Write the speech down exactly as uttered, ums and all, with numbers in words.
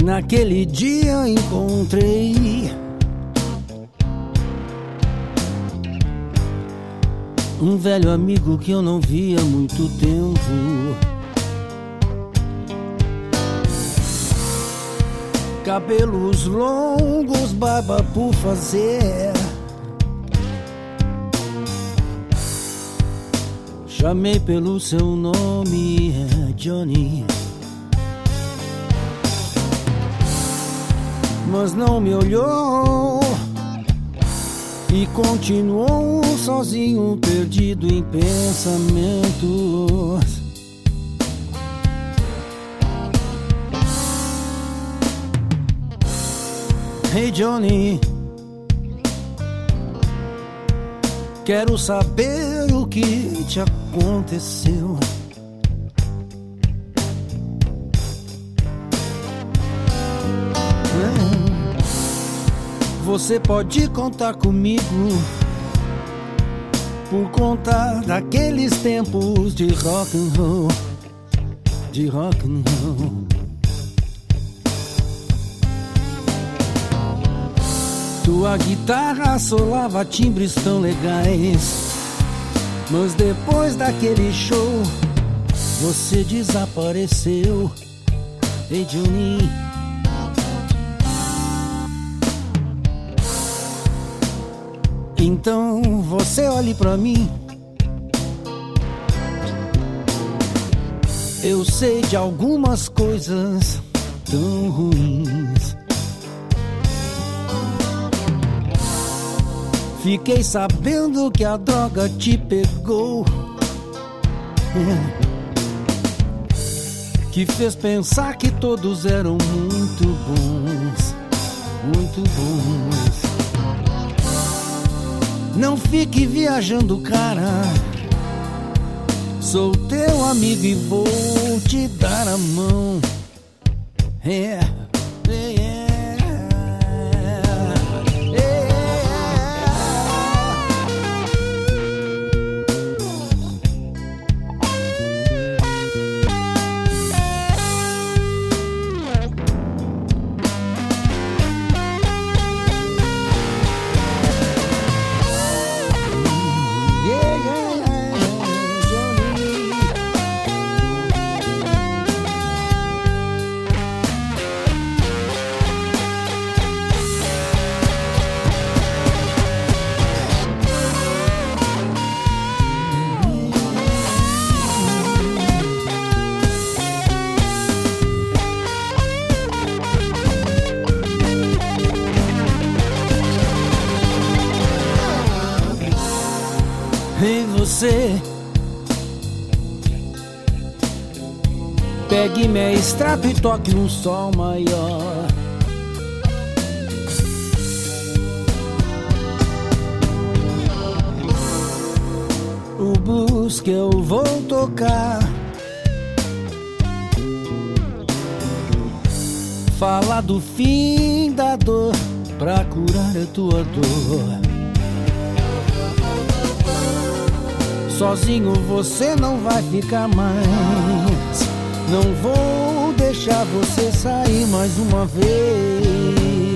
Naquele dia encontrei um velho amigo que eu não via há muito tempo. Cabelos longos, barba por fazer. Chamei pelo seu nome, é Johnny, mas não me olhou e continuou sozinho, perdido em pensamentos. Hey Johnny, quero saber o que te aconteceu. Você pode contar comigo por conta daqueles tempos de rock and roll, de rock and roll. Tua guitarra solava timbres tão legais, mas depois daquele show você desapareceu. Hey Johnny, então você olhe pra mim. Eu sei de algumas coisas tão ruins. Fiquei sabendo que a droga te pegou, que fez pensar que todos eram muito bons, muito bons. Não fique viajando, cara. Sou teu amigo e vou te dar a mão. É, é, é. E você pegue minha extrato e toque um sol maior. O blues que eu vou tocar fala do fim da dor pra curar a tua dor. Sozinho você não vai ficar mais. Não vou deixar você sair mais uma vez.